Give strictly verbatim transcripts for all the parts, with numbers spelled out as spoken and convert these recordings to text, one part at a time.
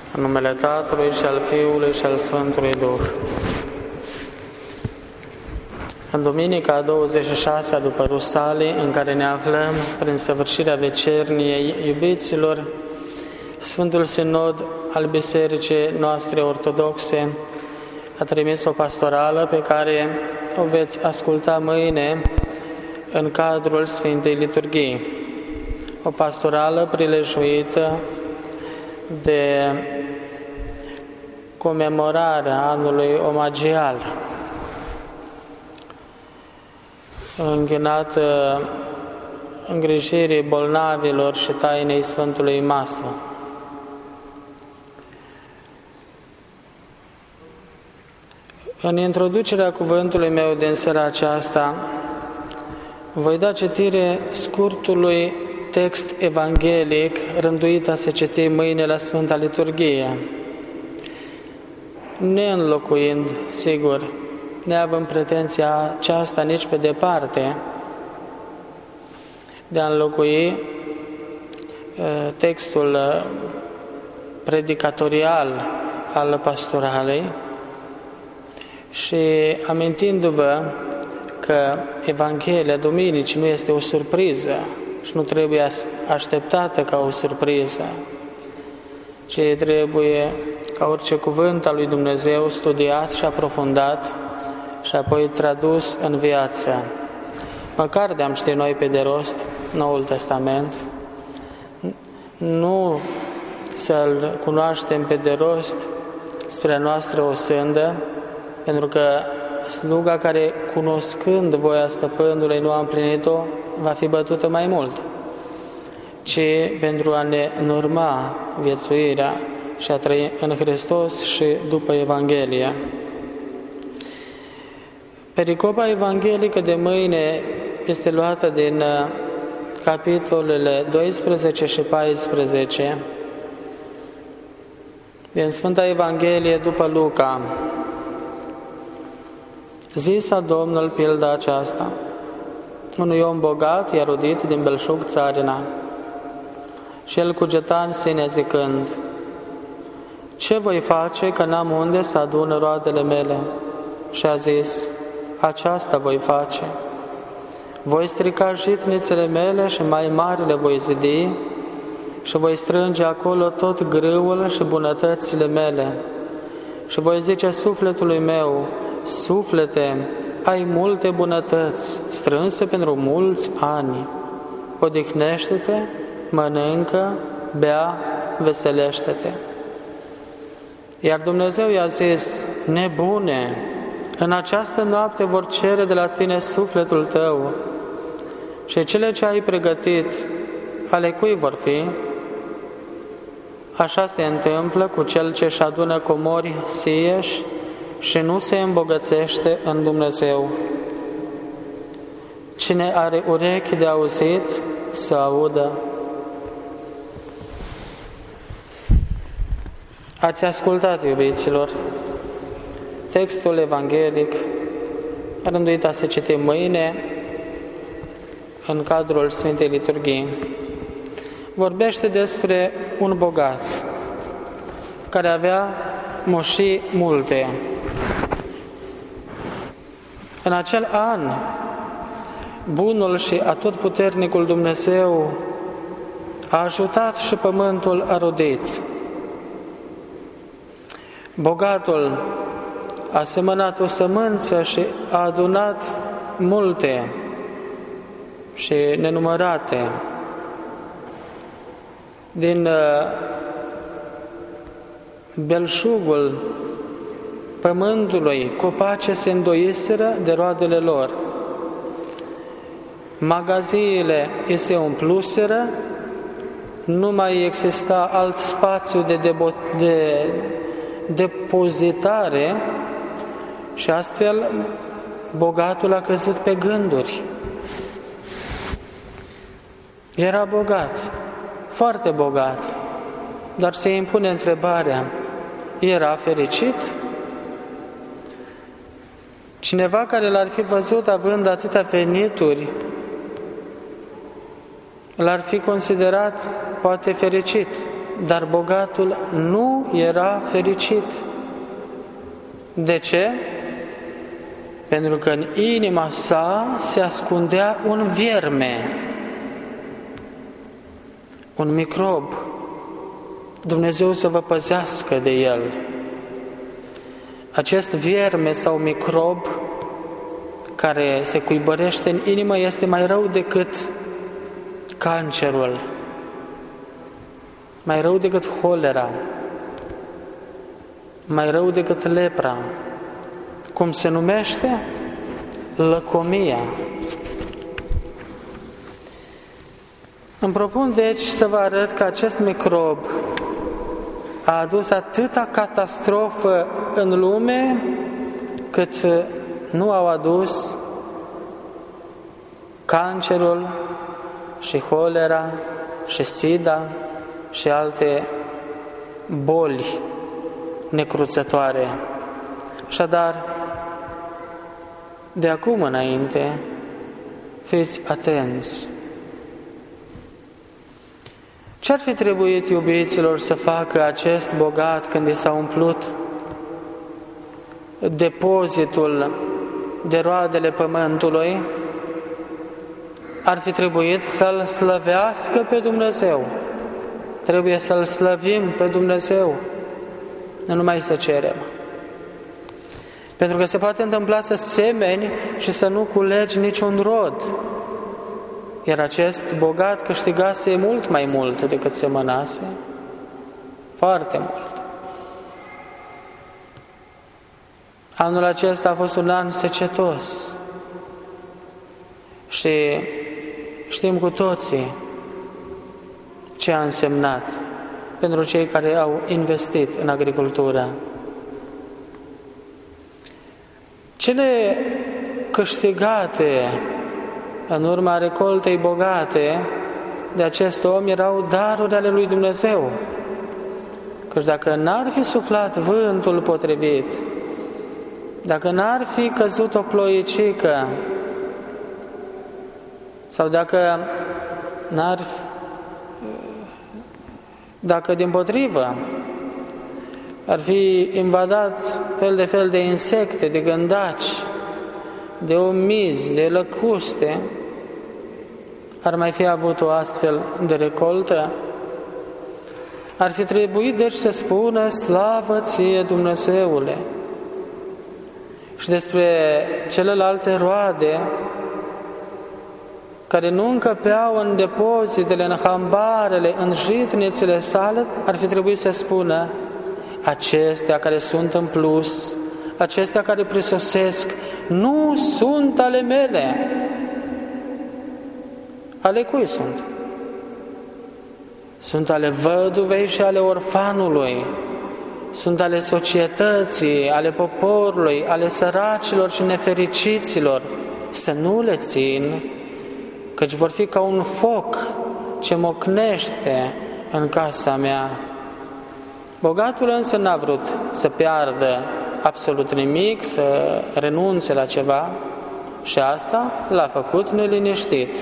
În numele Tatălui și al Fiului și al Sfântului Duh. În duminica a douăzeci și șasea după Rusalii, în care ne aflăm prin săvârșirea vecerniei iubiților, Sfântul Sinod al Bisericii noastre ortodoxe a trimis o pastorală pe care o veți asculta mâine în cadrul Sfintei Liturghii. O pastorală prilejuită de comemorarea anului omagial, închinată îngrijirii bolnavilor și tainei Sfântului Maslu. În introducerea cuvântului meu din seara aceasta, voi da citire scurtului text evanghelic rânduit a se citi mâine la Sfânta Liturghie, neînlocuind, sigur, neavând pretenția aceasta nici pe departe de a înlocui textul predicatorial al pastoralei și amintindu-vă că Evanghelia Duminicii nu este o surpriză și nu trebuie așteptată ca o surpriză, ci trebuie ca orice cuvânt al lui Dumnezeu studiat și aprofundat și apoi tradus în viață. Măcar de-am ști noi pe de rost Noul Testament, nu să-L cunoaștem pe de rost spre a noastră o sândă, pentru că sluga care, cunoscând voia Stăpânului, nu a împlinit-o, va fi bătută mai mult, ci pentru a ne norma viețuirea și a trăi în Hristos și după Evanghelie. Pericopa evanghelică de mâine este luată din capitolele doisprezece și paisprezece din Sfânta Evanghelie după Luca. Zisa Domnul pilda aceasta: unui om bogat, i-a rodit din belșug țarina, și el cugeta în sine zicând: ce voi face că n-am unde să adun roadele mele? Și a zis: aceasta voi face. Voi strica jitnițele mele și mai mari le voi zidi și voi strânge acolo tot grâul și bunătățile mele. Și voi zice sufletului meu: suflete, ai multe bunătăți, strânse pentru mulți ani. Odihnește-te, mănâncă, bea, veselește-te. Iar Dumnezeu i-a zis: nebune, în această noapte vor cere de la tine sufletul tău și cele ce ai pregătit, ale cui vor fi? Așa se întâmplă cu cel ce își adună comori sieși și nu se îmbogățește în Dumnezeu. Cine are urechi de auzit, să audă. Ați ascultat, iubiților, textul evanghelic rânduit a se citi mâine în cadrul Sfintei Liturghii. Vorbește despre un bogat care avea moșii multe. În acel an, bunul și atotputernicul Dumnezeu a ajutat și pământul a rodit. Bogatul a semănat o sămânță și a adunat multe și nenumărate. Din belșugul pământului, copace se îndoiseră de roadele lor. Magaziile îi se umpluseră, nu mai exista alt spațiu de, debo- de depozitare și astfel bogatul a căzut pe gânduri. Era bogat, foarte bogat, dar se impune întrebarea: era fericit? Cineva care l-ar fi văzut având atâtea venituri, l-ar fi considerat poate fericit, dar bogatul nu era fericit. De ce? Pentru că în inima sa se ascundea un vierme, un microb. Dumnezeu să vă păzească de el. Acest vierme sau microb care se cuibărește în inimă este mai rău decât cancerul, mai rău decât holera, mai rău decât lepra. Cum se numește? Lăcomia. Îmi propun deci să vă arăt că acest microb a adus atâta catastrofă în lume cât nu au adus cancerul și holera și sida și alte boli necruțătoare. Așadar, de acum înainte, fiți atenți. Ce-ar fi trebuit, iubiților, să facă acest bogat când i s-a umplut depozitul de roadele pământului? Ar fi trebuit să-L slăvească pe Dumnezeu. Trebuie să-L slăvim pe Dumnezeu, nu numai să cerem. Pentru că se poate întâmpla să semeni și să nu culegi niciun rod. Iar acest bogat câștigase mult mai mult decât semănase. Foarte mult. Anul acesta a fost un an secetos. Și știm cu toții ce a însemnat pentru cei care au investit în agricultură. Cele câștigate în urma recoltei bogate de acest om erau daruri ale lui Dumnezeu. Căci dacă n-ar fi suflat vântul potrivit, dacă n-ar fi căzut o ploicică, sau dacă n-ar dacă dimpotrivă ar fi invadat fel de fel de insecte, de gândaci, de omizi, de lăcuste, ar mai fi avut o astfel de recoltă? Ar fi trebuit deci să spună slavă ție, Dumnezeule. Și despre celelalte roade care nu încăpeau în depozitele, în hambarele, în jitnițele sale, ar fi trebuit să spună acestea care sunt în plus, acestea care prisosesc, nu sunt ale mele. Ale cui sunt? Sunt ale văduvei și ale orfanului, sunt ale societății, ale poporului, ale săracilor și nefericiților. Să nu le țin, căci vor fi ca un foc ce mocnește în casa mea. Bogatul însă n-a vrut să piardă absolut nimic, să renunțe la ceva și asta l-a făcut neliniștit.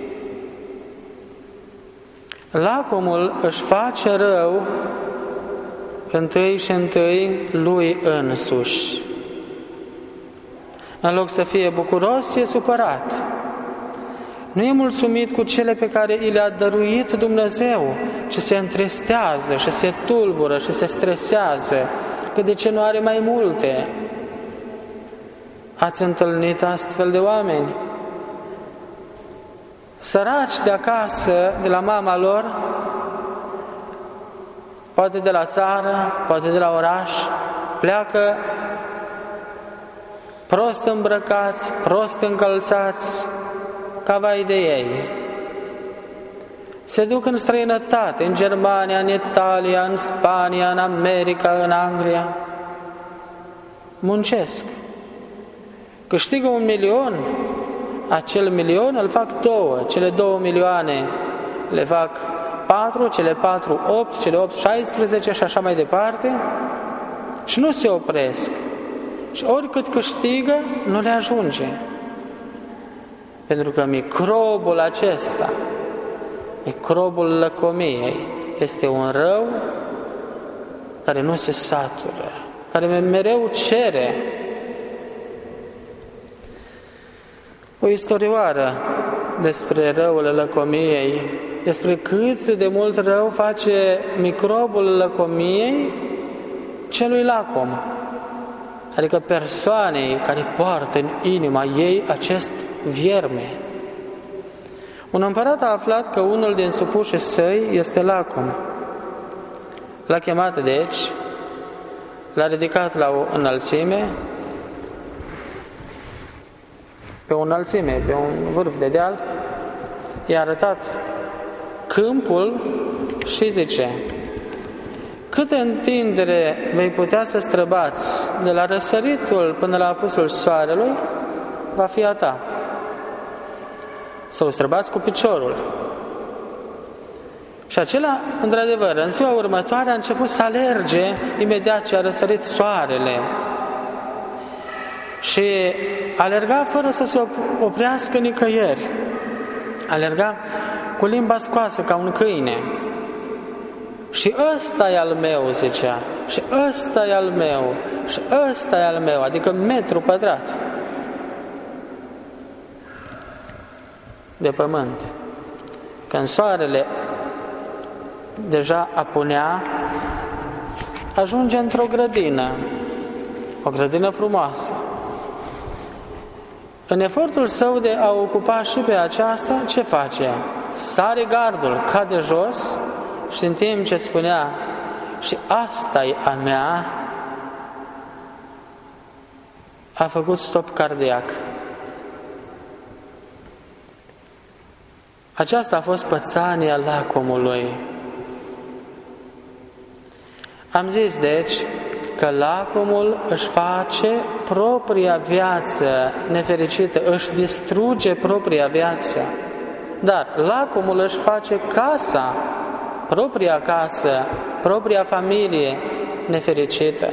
Lacomul își face rău întâi și întâi lui însuși. În loc să fie bucuros, e supărat. Nu e mulțumit cu cele pe care i le-a dăruit Dumnezeu, ci se întristează și se tulbură și se stresează, că de ce nu are mai multe? Ați întâlnit astfel de oameni? Săraci de acasă, de la mama lor, poate de la țară, poate de la oraș, pleacă prost îmbrăcați, prost încălțați, ca vai de ei. Se duc în străinătate, în Germania, în Italia, în Spania, în America, în Anglia. Muncesc. Câștigă un milion, acel milion îl fac două, cele două milioane le fac patru, cele patru opt, cele opt șaisprezece și așa mai departe și nu se opresc. Și oricât câștigă, nu le ajunge. Pentru că microbul acesta, microbul lăcomiei, este un rău care nu se satură, care mereu cere. O istorioară despre răul lăcomiei, despre cât de mult rău face microbul lăcomiei celui lacom, adică persoanei care poartă în inima ei acest vierme. Un împărat a aflat că unul din supușii săi este lacom. L-a chemat, deci, l-a ridicat la o înălțime, pe o înălțime, pe un vârf de deal, i-a arătat câmpul și zice: câtă întindere vei putea să străbați de la răsăritul până la apusul soarelui, va fi a ta. Să o străbați cu piciorul. Și acela, într-adevăr, în ziua următoare a început să alerge imediat ce a răsărit soarele. Și alerga fără să se oprească nicăieri. Alerga cu limba scoasă ca un câine. Și ăsta e al meu, zicea, și ăsta e al meu, și ăsta e al meu, adică metru pătrat de pământ. Când soarele deja apunea, ajunge într-o grădină, o grădină frumoasă. În efortul său de a ocupa și pe aceasta, ce face? Sare gardul, cade jos și în timp ce spunea și asta e a mea, a făcut stop cardiac. Aceasta a fost pățania lacomului. Am zis, deci, că lacomul își face propria viață nefericită, își distruge propria viață. Dar lacomul își face casa, propria casă, propria familie nefericită.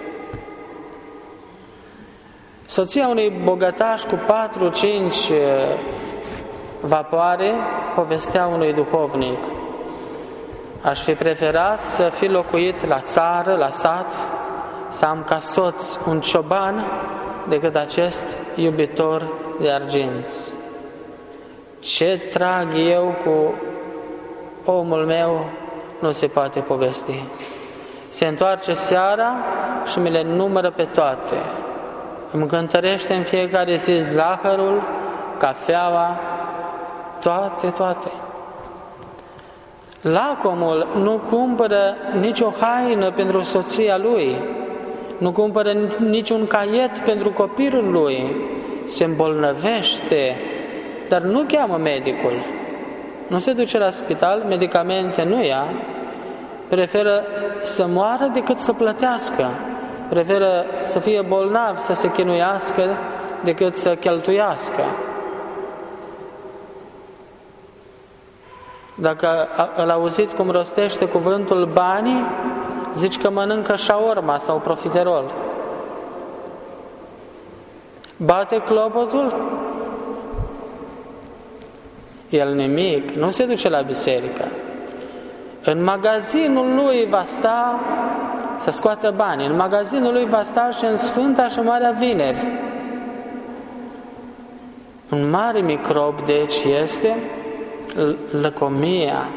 Soția unui bogătaș cu patru, cinci vapoare povestea unui duhovnic: aș fi preferat să fi locuit la țară, la sat, să am ca soț un cioban decât acest iubitor de arginți. Ce trag eu cu omul meu nu se poate povesti. Se întoarce seara și mi le numără pe toate. Îmi cântărește în fiecare zi zahărul, cafeaua, toate, toate. Lacomul nu cumpără nicio haină pentru soția lui, nu cumpără niciun caiet pentru copilul lui, se îmbolnăvește, dar nu cheamă medicul, nu se duce la spital, medicamente nu ia, preferă să moară decât să plătească, preferă să fie bolnav, să se chinuiască, decât să cheltuiască. Dacă îl auziți cum rostește cuvântul banii, zici că mănâncă șaorma sau profiterol. Bate clopotul? El nimic, nu se duce la biserică. În magazinul lui va sta să scoată bani, în magazinul lui va sta și în Sfânta și Marea Vineri. Un mare microb, deci, este lăcomia.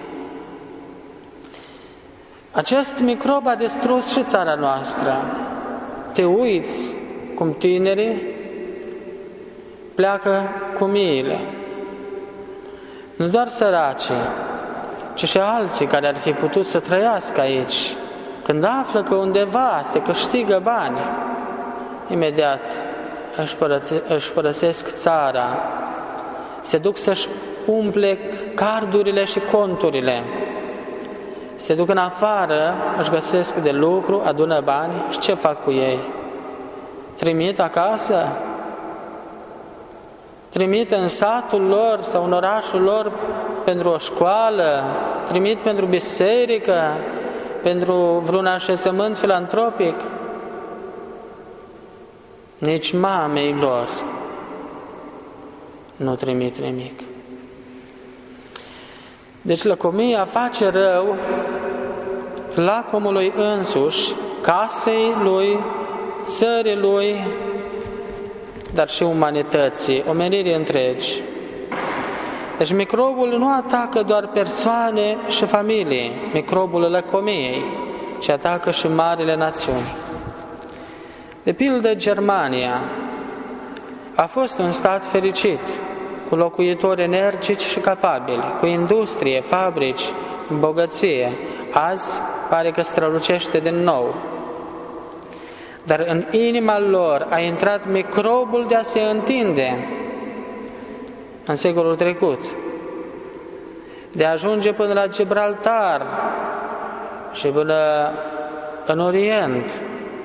Acest microb a distrus și țara noastră. Te uiți cum tinerii pleacă cu miile. Nu doar săracii, ci și alții care ar fi putut să trăiască aici. Când află că undeva se câștigă bani, imediat își, părăse, își părăsesc țara, se duc să-și umple cardurile și conturile, se duc în afară, își găsesc de lucru, adună bani și ce fac cu ei? Trimit acasă? Trimit în satul lor sau în orașul lor pentru o școală? Trimit pentru biserică? Pentru vreun așezământ filantropic? Nici mamei lor nu trimit nimic. Deci lăcomia face rău lacomului însuși, casei lui, țării lui, dar și umanității, omenirii întregi. Deci microbul nu atacă doar persoane și familii, microbul lăcomiei, ci atacă și marile națiuni. De pildă, Germania a fost un stat fericit, cu locuitori energici și capabili, cu industrie, fabrici, bogăție. Azi pare că strălucește din nou. Dar în inima lor a intrat microbul de a se întinde în secolul trecut, de a ajunge până la Gibraltar și până în Orient.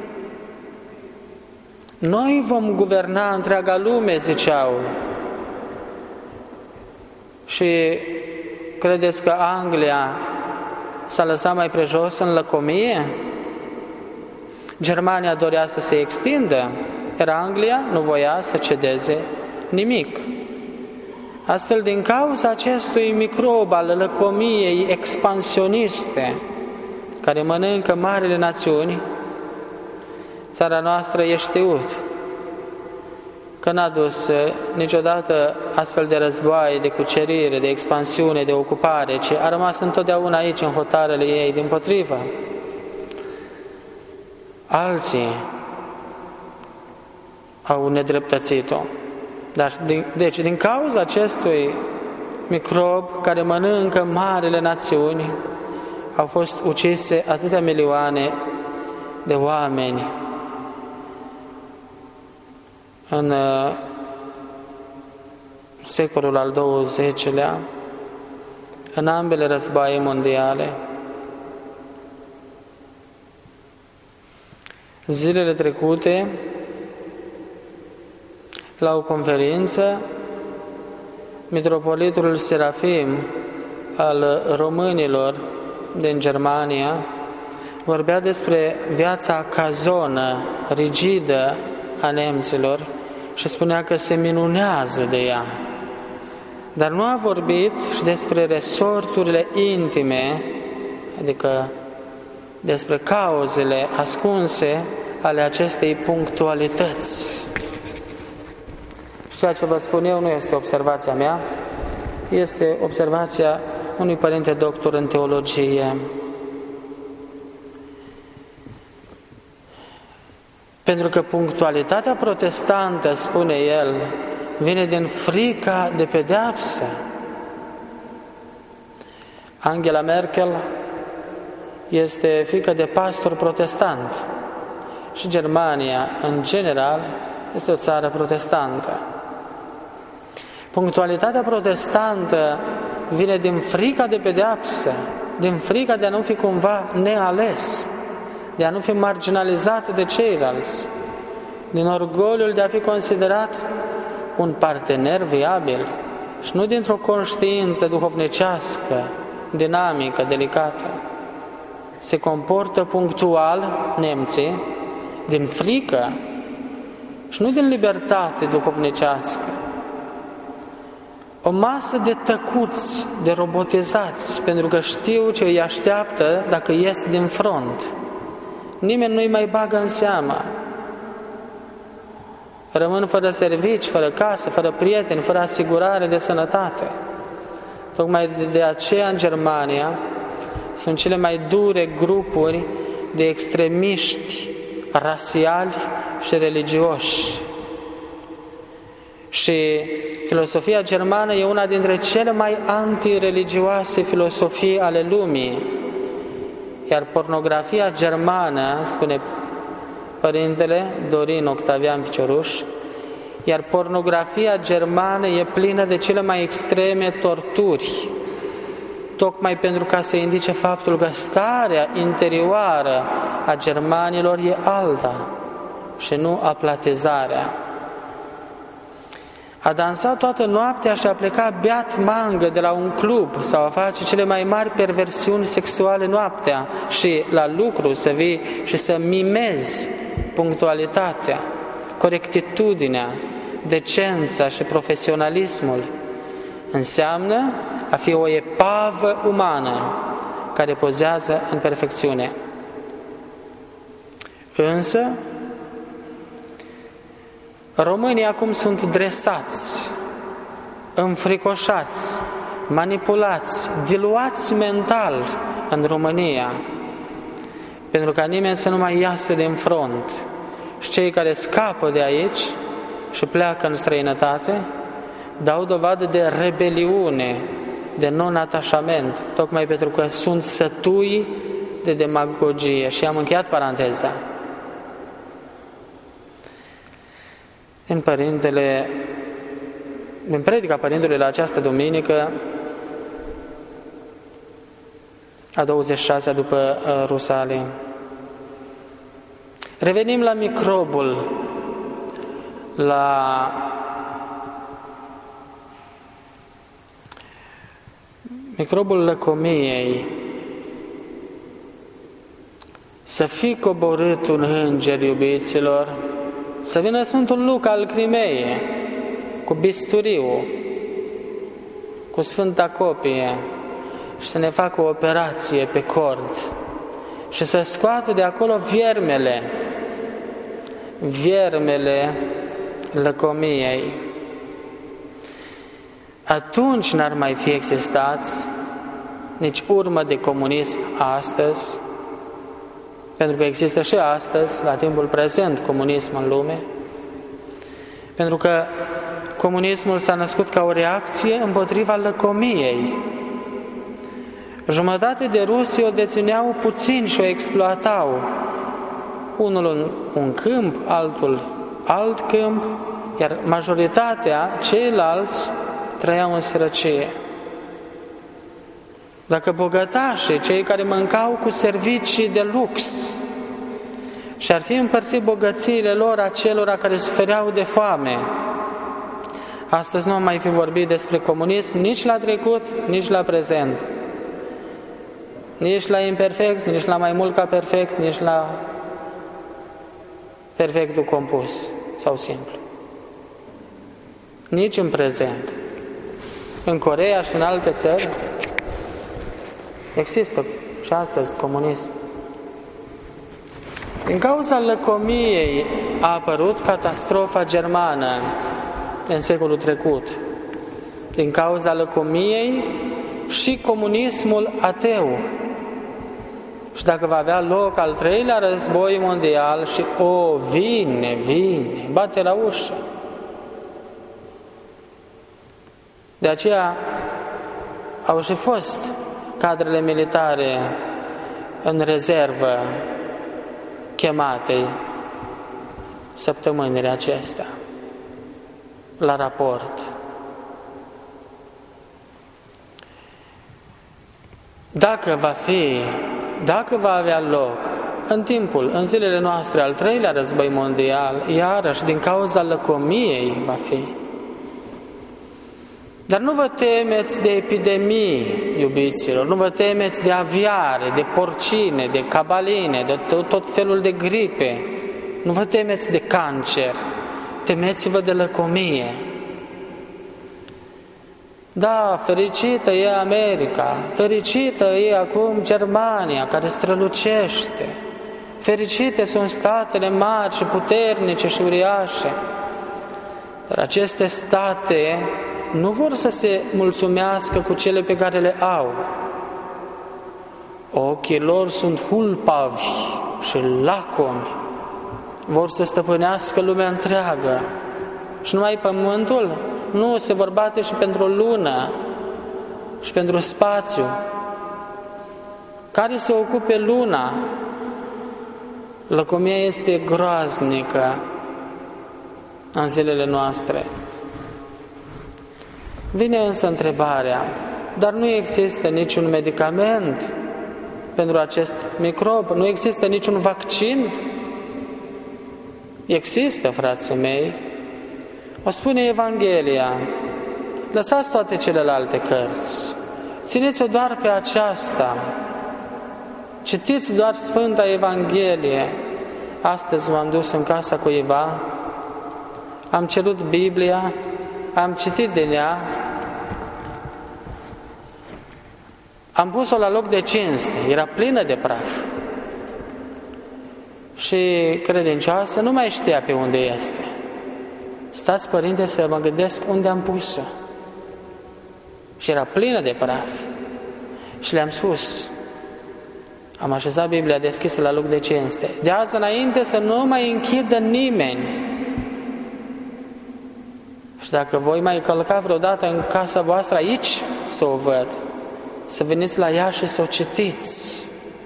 Noi vom guverna întreaga lume, ziceau. Și credeți că Anglia s-a lăsat mai prejos în lăcomie? Germania dorea să se extindă, iar Anglia nu voia să cedeze nimic. Astfel, din cauza acestui microb al lăcomiei expansioniste, care mănâncă marile națiuni, țara noastră e știut că n-a dus niciodată astfel de războaie, de cucerire, de expansiune, de ocupare, ci a rămas întotdeauna aici, în hotarele ei, dimpotrivă. Alții au nedreptățit-o. Dar, deci, din cauza acestui microb care mănâncă marile națiuni, au fost ucise atâtea milioane de oameni în secolul al douăzecilea, în ambele războaie mondiale. Zilele trecute, la o conferință, mitropolitul Serafim al românilor din Germania vorbea despre viața cazonă, rigidă a nemților și spunea că se minunează de ea. Dar nu a vorbit și despre resorturile intime, adică despre cauzele ascunse ale acestei punctualități. Și ceea ce vă spun eu nu este observația mea, este observația unui părinte doctor în teologie. Pentru că punctualitatea protestantă, spune el, vine din frica de pedeapsă. Angela Merkel este fiică de pastor protestant și Germania, în general, este o țară protestantă. Punctualitatea protestantă vine din frica de pedeapsă, din frica de a nu fi cumva neales, de a nu fi marginalizat de ceilalți, din orgoliul de a fi considerat un partener viabil și nu dintr-o conștiință duhovnicească, dinamică, delicată. Se comportă punctual nemții din frică și nu din libertate duhovnicească. O masă de tăcuți, de robotizați, pentru că știu ce îi așteaptă dacă ies din front. Nimeni nu-i mai bagă în seamă. Rămân fără servici, fără casă, fără prieteni, fără asigurare de sănătate. Tocmai de aceea în Germania sunt cele mai dure grupuri de extremiști rasiali și religioși. Și filosofia germană e una dintre cele mai antireligioase filosofii ale lumii. Iar pornografia germană, spune părintele Dorin Octavian Picioruș, iar pornografia germană e plină de cele mai extreme torturi, tocmai pentru ca să indice faptul că starea interioară a germanilor e alta și nu aplatizarea. A dansa toată noaptea și a pleca beat mangă de la un club sau a face cele mai mari perversiuni sexuale noaptea și la lucru să vii și să mimezi punctualitatea, corectitudinea, decența și profesionalismul, Înseamnă a fi o epavă umană care pozează în perfecțiune. Însă, românii acum sunt dresați, înfricoșați, manipulați, diluați mental în România, pentru ca nimeni să nu mai iasă din front. Și cei care scapă de aici și pleacă în străinătate dau dovadă de rebeliune, de non-atașament, tocmai pentru că sunt sătui de demagogie. Și am încheiat paranteza. În părintele, în predica Părintelui la această duminică, a douăzeci și șasea după uh, Rusalii. Revenim la microbul, la microbul lăcomiei. Să fii coborât un înger, iubiților, să vină Sfântul Luca al Crimeei cu bisturiu, cu Sfânta Copie și să ne facă o operație pe cord și să scoată de acolo viermele, viermele lăcomiei. Atunci n-ar mai fi existat nici urmă de comunism astăzi, pentru că există și astăzi, la timpul prezent, comunism în lume, pentru că comunismul s-a născut ca o reacție împotriva lăcomiei. Jumătate de rusi o dețineau puțin și o exploatau. Unul în un câmp, altul alt câmp, iar majoritatea, ceilalți, trăiau în sărăcie. Dacă bogătașii, cei care mâncau cu servicii de lux, și-ar fi împărțit bogățiile lor acelora care sufereau de foame, astăzi nu am mai fi vorbit despre comunism nici la trecut, nici la prezent. Nici la imperfect, nici la mai mult ca perfect, nici la perfectul compus sau simplu. Nici în prezent. În Coreea și în alte țări există și astăzi comunism. Din cauza lăcomiei a apărut catastrofa germană în secolul trecut. Din cauza lăcomiei și comunismul ateu. Și dacă va avea loc al treilea război mondial și o, vine, vine, bate la ușă. De aceea au și fost cadrele militare în rezervă chemate săptămânile acestea la raport. Dacă va fi, dacă va avea loc în timpul, în zilele noastre, al treilea război mondial, iarăși din cauza lăcomiei va fi. Dar nu vă temeți de epidemii, iubiților, nu vă temeți de aviare, de porcine, de cabaline, de tot, tot felul de gripe, nu vă temeți de cancer, temeți-vă de lăcomie. Da, fericită e America, fericită e acum Germania, care strălucește, fericite sunt statele mari și puternice și uriașe, dar aceste state nu vor să se mulțumească cu cele pe care le au. Ochii lor sunt hulpavi și lacomi, vor să stăpânească lumea întreagă. Și numai pământul? Nu, se vor bate și pentru lună și pentru spațiu. Care se ocupe luna? Lăcomia este groaznică în zilele noastre. Vine însă întrebarea, dar nu există niciun medicament pentru acest microb? Nu există niciun vaccin? Există, frații mei. O spune Evanghelia. Lăsați toate celelalte cărți. Țineți-o doar pe aceasta. Citiți doar Sfânta Evanghelie. Astăzi m-am dus în casa cuiva, am cerut Biblia, am citit din ea Am pus-o la loc de cinste, era plină de praf. Și credincioasă nu mai știa pe unde este. Stați, părinte, să mă gândesc unde am pus-o. Și era plină de praf. Și le-am spus, am așezat Biblia deschisă la loc de cinste, de azi înainte să nu mai închidă nimeni. Și dacă voi mai călca vreodată în casa voastră aici, să o văd, să veniți la ea și să o citiți.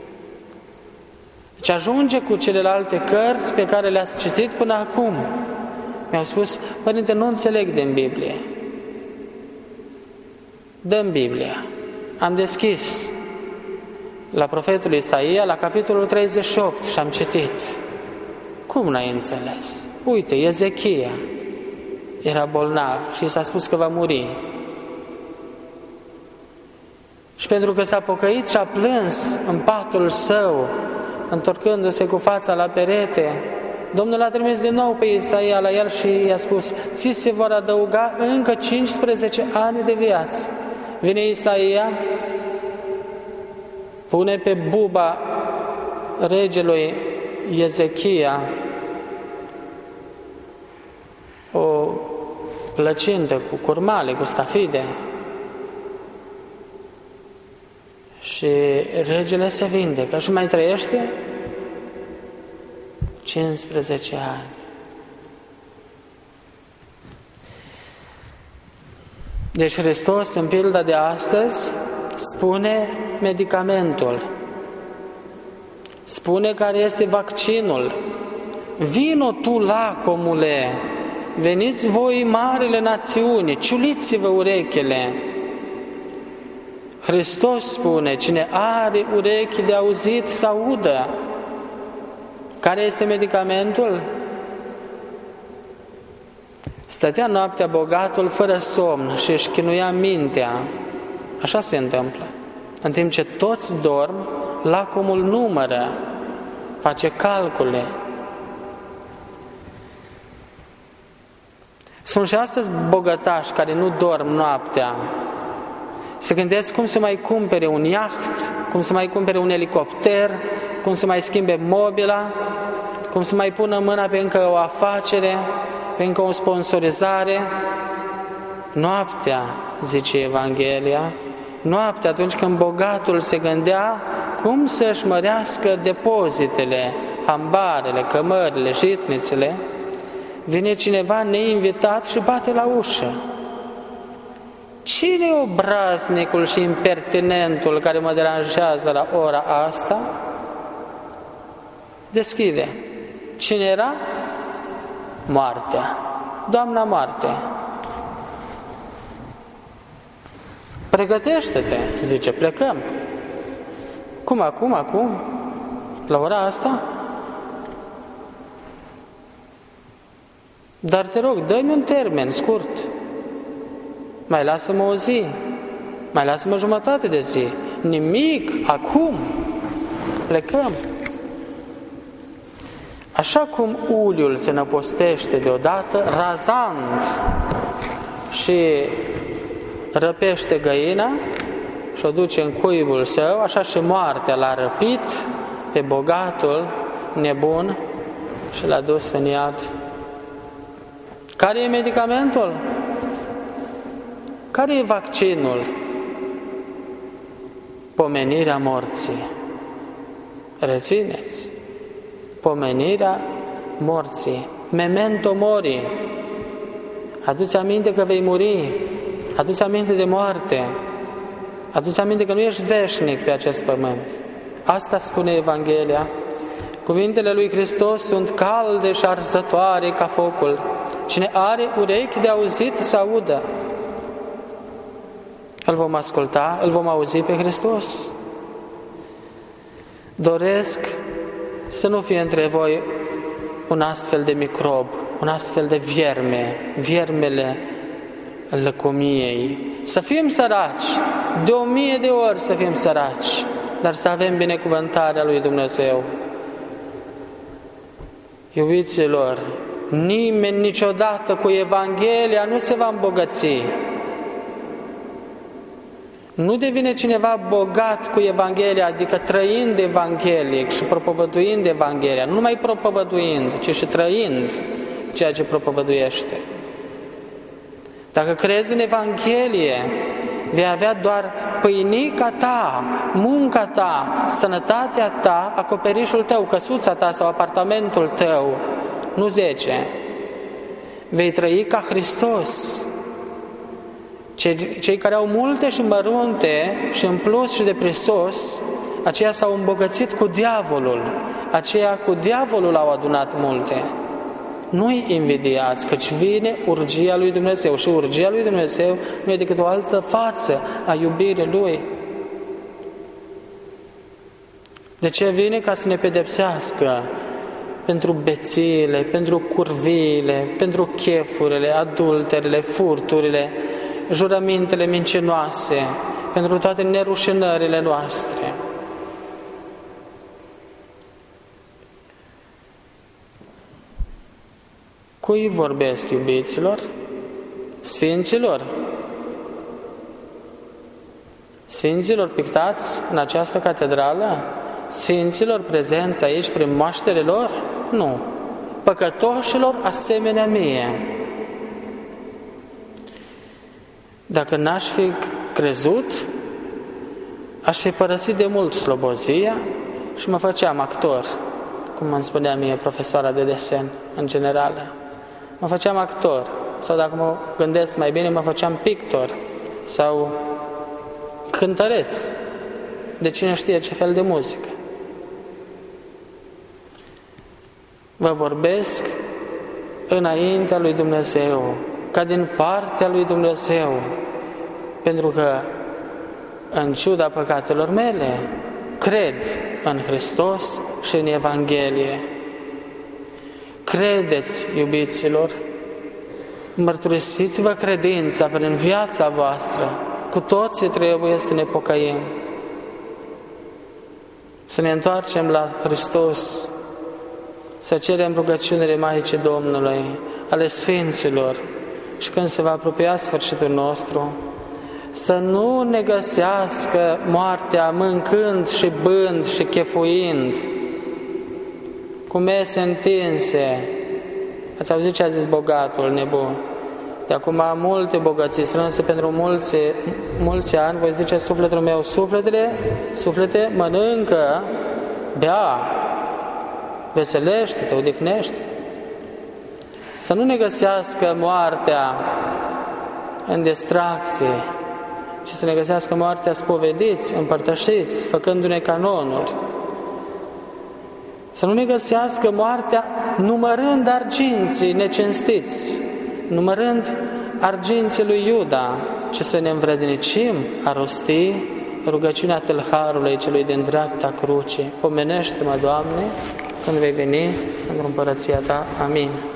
Deci ajunge cu celelalte cărți pe care le-ați citit până acum. Mi-au spus, părinte, nu înțeleg din Biblie. Dăm Biblia. Am deschis la profetul Isaia, la capitolul treizeci și opt și am citit. Cum n-ai înțeles? Uite, Ezechia era bolnav și s-a spus că va muri. Și pentru că s-a pocăit și a plâns în patul său, întorcându-se cu fața la perete, Domnul a trimis din nou pe Isaia la el și i-a spus, ți se vor adăuga încă cincisprezece ani de viață. Vine Isaia, pune pe buba regelui Ezechia o plăcintă cu curmale, cu stafide, și regele se vindecă și mai trăiește cincisprezece ani. Deci Hristos, în pilda de astăzi, spune medicamentul, spune care este vaccinul. Vino tu, lacomule, veniți voi, marile națiuni, ciuliți-vă urechile. Hristos spune, cine are urechi de auzit să audă. Care este medicamentul? Stătea noaptea bogatul fără somn și își chinuia mintea. Așa se întâmplă. În timp ce toți dorm, lacomul numără, face calcule. Sunt și astăzi bogătași care nu dorm noaptea. Se gândesc cum să mai cumpere un iaht, cum să mai cumpere un elicopter, cum să mai schimbe mobila, cum să mai pună mâna pe încă o afacere, pe încă o sponsorizare. Noaptea, zice Evanghelia, noaptea, atunci când bogatul se gândea cum să-și mărească depozitele, hambarele, cămările, jitnițele, vine cineva neinvitat și bate la ușă. Cine e obraznicul și impertinentul care mă deranjează la ora asta? Deschide. Cine era? Moartea. Doamna Moarte. Pregătește-te, zice, plecăm. Cum acum, acum? La ora asta? Dar te rog, dă-mi un termen scurt. Mai lasă-mă o zi, mai lasă-mă jumătate de zi. Nimic, acum, plecăm. Așa cum uliul se năpostește deodată, razant, și răpește găina și o duce în cuibul său, așa și moartea l-a răpit pe bogatul nebun și l-a dus în iad. Care e medicamentul? Care e vaccinul? Pomenirea morții. Rețineți. Pomenirea morții. Memento mori. Adu-ți aminte că vei muri. Adu-ți aminte de moarte. Adu-ți aminte că nu ești veșnic pe acest pământ. Asta spune Evanghelia. Cuvintele lui Hristos sunt calde și arzătoare ca focul. Cine are urechi de auzit să audă. Îl vom asculta, îl vom auzi pe Hristos. Doresc să nu fie între voi un astfel de microb, un astfel de vierme, viermele lăcomiei. Să fim săraci, de o mie de ori să fim săraci, dar să avem binecuvântarea lui Dumnezeu. Iubiților, nimeni niciodată cu Evanghelia nu se va îmbogăți. Nu devine cineva bogat cu Evanghelia, adică trăind evanghelic și propovăduind Evanghelia, nu numai propovăduind, ci și trăind ceea ce propovăduiește. Dacă crezi în Evanghelie, vei avea doar pâinica ta, munca ta, sănătatea ta, acoperișul tău, căsuța ta sau apartamentul tău, nu zece. Vei trăi ca Hristos. Cei, cei care au multe și mărunte și în plus și de presos, aceia s-au îmbogățit cu diavolul, aceia cu diavolul au adunat multe. Nu-i invidiați, căci vine urgia lui Dumnezeu și urgia lui Dumnezeu nu e decât o altă față a iubirii Lui. De ce vine? Ca să ne pedepsească pentru bețiile, pentru curviile, pentru chefurile, adulterele, furturile, jurămintele mincinoase, pentru toate nerușinările noastre. Cui vorbesc, iubiților? Sfinților? Sfinților pictați în această catedrală? Sfinților prezenți aici prin moaștele lor? Nu. Păcătoșilor asemenea mie. Dacă n-aș fi crezut, aș fi părăsit de mult slobozia și mă făceam actor, cum îmi spunea mie profesoara de desen în generală. Mă făceam actor, sau dacă mă gândesc mai bine, mă făceam pictor sau cântăreț, de cine știe ce fel de muzică. Vă vorbesc înaintea lui Dumnezeu, ca din partea lui Dumnezeu, pentru că, în ciuda păcatelor mele, cred în Hristos și în Evanghelie. Credeți, iubiților, mărturisiți-vă credința prin viața voastră. Cu toții trebuie să ne pocăim, să ne întoarcem la Hristos, să cerem rugăciunile Maicii Domnului, ale Sfinților, și când se va apropia sfârșitul nostru, să nu ne găsească moartea mâncând și bând și chefuind, cu mese întinse. Ați auzit ce a zis bogatul nebun? De acum am multe bogății strânse pentru mulți, mulți ani, voi zice sufletul meu, sufletele, suflete, mănâncă, bea, veselește-te, odihnește-te. Să nu ne găsească moartea în distracție, ci să ne găsească moartea spovediți, împărtășiți, făcându-ne canonuri. Să nu ne găsească moartea numărând arginții necinstiți, numărând arginții lui Iuda, ci să ne învrednicim a rosti rugăciunea tâlharului celui din dreapta crucii. Pomenește-mă, Doamne, când vei veni în împărăția Ta. Amin.